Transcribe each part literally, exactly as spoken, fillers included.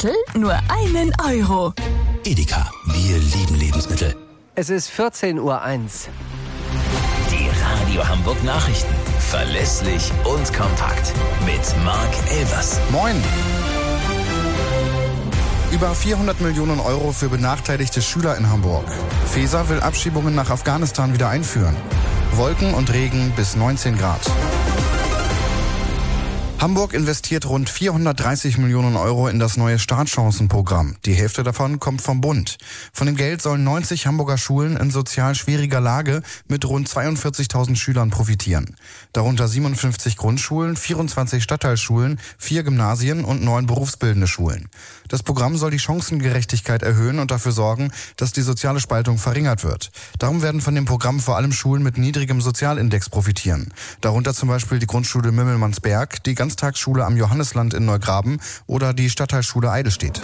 Lebensmittel nur einen Euro. Edeka, wir lieben Lebensmittel. Es ist vierzehn Uhr eins. Die Radio Hamburg Nachrichten. Verlässlich und kompakt. Mit Marc Elvers. Moin. Über vierhundert Millionen Euro für benachteiligte Schüler in Hamburg. Faeser will Abschiebungen nach Afghanistan wieder einführen. Wolken und Regen bis neunzehn Grad. Hamburg investiert rund vierhundertdreißig Millionen Euro in das neue Startchancenprogramm. Die Hälfte davon kommt vom Bund. Von dem Geld sollen neunzig Hamburger Schulen in sozial schwieriger Lage mit rund zweiundvierzigtausend Schülern profitieren. Darunter siebenundfünfzig Grundschulen, vierundzwanzig Stadtteilschulen, vier Gymnasien und neun berufsbildende Schulen. Das Programm soll die Chancengerechtigkeit erhöhen und dafür sorgen, dass die soziale Spaltung verringert wird. Darum werden von dem Programm vor allem Schulen mit niedrigem Sozialindex profitieren. Darunter zum Beispiel die Grundschule Mümmelmannsberg, die Ganztagsschule am Johannesland in Neugraben oder die Stadtteilschule Eidelstedt.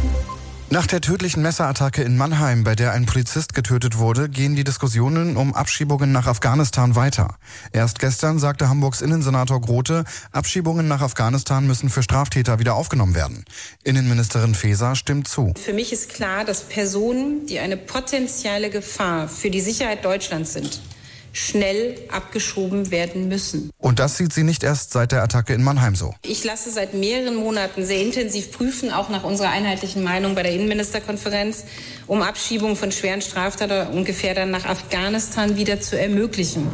Nach der tödlichen Messerattacke in Mannheim, bei der ein Polizist getötet wurde, gehen die Diskussionen um Abschiebungen nach Afghanistan weiter. Erst gestern sagte Hamburgs Innensenator Grote, Abschiebungen nach Afghanistan müssen für Straftäter wieder aufgenommen werden. Innenministerin Faeser stimmt zu. Für mich ist klar, dass Personen, die eine potenzielle Gefahr für die Sicherheit Deutschlands sind, schnell abgeschoben werden müssen. Und das sieht sie nicht erst seit der Attacke in Mannheim so. Ich lasse seit mehreren Monaten sehr intensiv prüfen, auch nach unserer einheitlichen Meinung bei der Innenministerkonferenz, um Abschiebung von schweren Straftätern und Gefährdern nach Afghanistan wieder zu ermöglichen.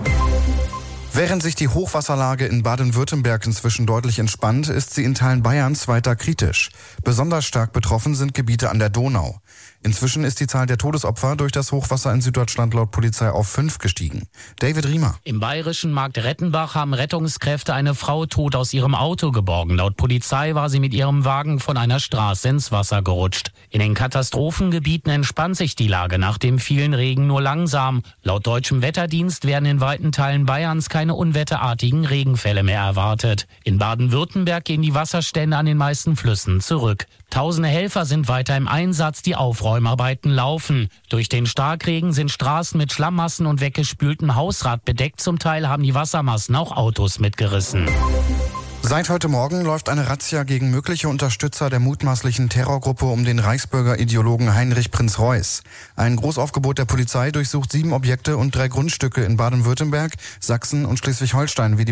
Während sich die Hochwasserlage in Baden-Württemberg inzwischen deutlich entspannt, ist sie in Teilen Bayerns weiter kritisch. Besonders stark betroffen sind Gebiete an der Donau. Inzwischen ist die Zahl der Todesopfer durch das Hochwasser in Süddeutschland laut Polizei auf fünf gestiegen. David Riemer. Im bayerischen Markt Rettenbach haben Rettungskräfte eine Frau tot aus ihrem Auto geborgen. Laut Polizei war sie mit ihrem Wagen von einer Straße ins Wasser gerutscht. In den Katastrophengebieten entspannt sich die Lage nach dem vielen Regen nur langsam. Laut deutschem Wetterdienst werden in weiten Teilen Bayerns keine unwetterartigen Regenfälle mehr erwartet. In Baden-Württemberg gehen die Wasserstände an den meisten Flüssen zurück. Tausende Helfer sind weiter im Einsatz, die Aufräumarbeiten laufen. Durch den Starkregen sind Straßen mit Schlammmassen und weggespültem Hausrat bedeckt. Zum Teil haben die Wassermassen auch Autos mitgerissen. Seit heute Morgen läuft eine Razzia gegen mögliche Unterstützer der mutmaßlichen Terrorgruppe um den Reichsbürger-Ideologen Heinrich Prinz Reuß. Ein Großaufgebot der Polizei durchsucht sieben Objekte und drei Grundstücke in Baden-Württemberg, Sachsen und Schleswig-Holstein, wie die